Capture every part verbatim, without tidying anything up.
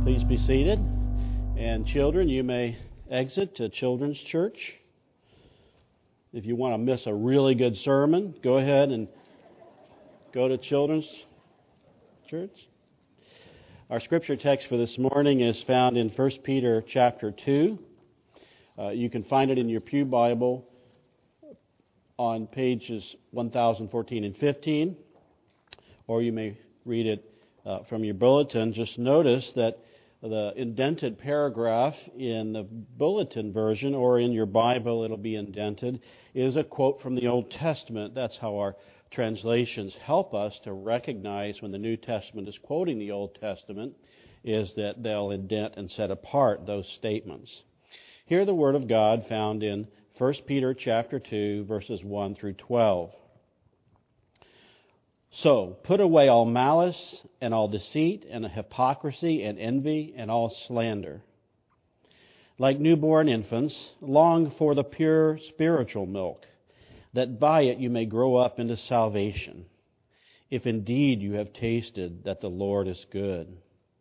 Please be seated. And children, you may exit to Children's Church. If you want to miss a really good sermon, go ahead and go to Children's Church. Our scripture text for this morning is found in First Peter chapter two. Uh, you can find it in your Pew Bible on pages one thousand fourteen and fifteen, or you may read it uh, from your bulletin. Just notice that the indented paragraph in the bulletin version, or in your Bible it'll be indented, is a quote from the Old Testament. That's how our translations help us to recognize when the New Testament is quoting the Old Testament, is that they'll indent and set apart those statements. Hear the Word of God found in First Peter chapter two, verses one through twelve. So, put away all malice and all deceit and hypocrisy and envy and all slander. Like newborn infants, long for the pure spiritual milk, that by it you may grow up into salvation, if indeed you have tasted that the Lord is good.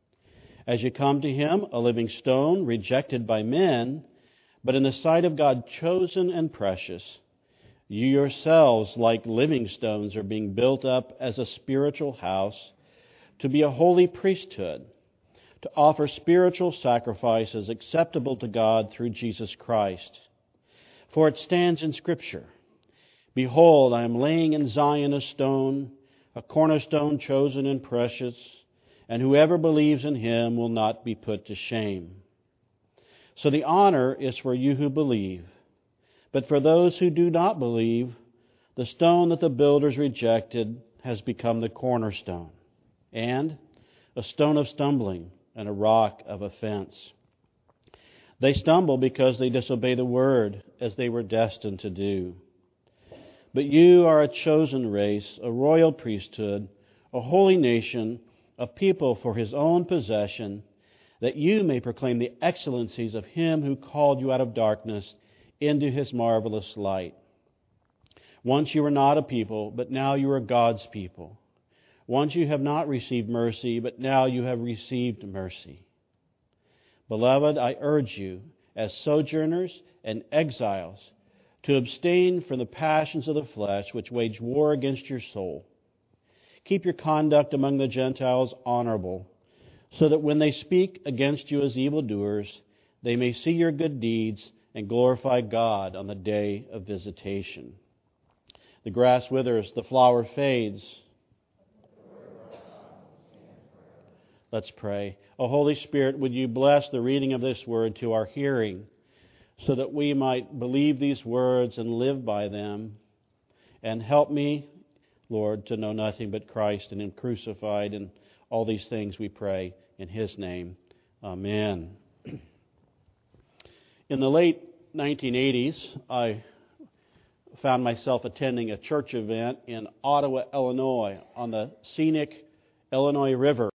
As you come to Him, a living stone, rejected by men, but in the sight of God chosen and precious, you yourselves, like living stones, are being built up as a spiritual house, to be a holy priesthood, to offer spiritual sacrifices acceptable to God through Jesus Christ. For it stands in Scripture, Behold, I am laying in Zion a stone, a cornerstone chosen and precious, and whoever believes in Him will not be put to shame. So the honor is for you who believe. But for those who do not believe, the stone that the builders rejected has become the cornerstone, and a stone of stumbling and a rock of offense. They stumble because they disobey the word, as they were destined to do. But you are a chosen race, a royal priesthood, a holy nation, a people for His own possession, that you may proclaim the excellencies of Him who called you out of darkness into His marvelous light. Once you were not a people, but now you are God's people. Once you have not received mercy, but now you have received mercy. Beloved, I urge you, as sojourners and exiles, to abstain from the passions of the flesh which wage war against your soul. Keep your conduct among the Gentiles honorable, so that when they speak against you as evildoers, they may see your good deeds and glorify God on the day of visitation. The grass withers, the flower fades. Let's pray. O Holy Spirit, would you bless the reading of this word to our hearing, so that we might believe these words and live by them. And help me, Lord, to know nothing but Christ and Him crucified, and all these things we pray in His name. Amen. In the late nineteen eighties, I found myself attending a church event in Ottawa, Illinois, on the scenic Illinois River.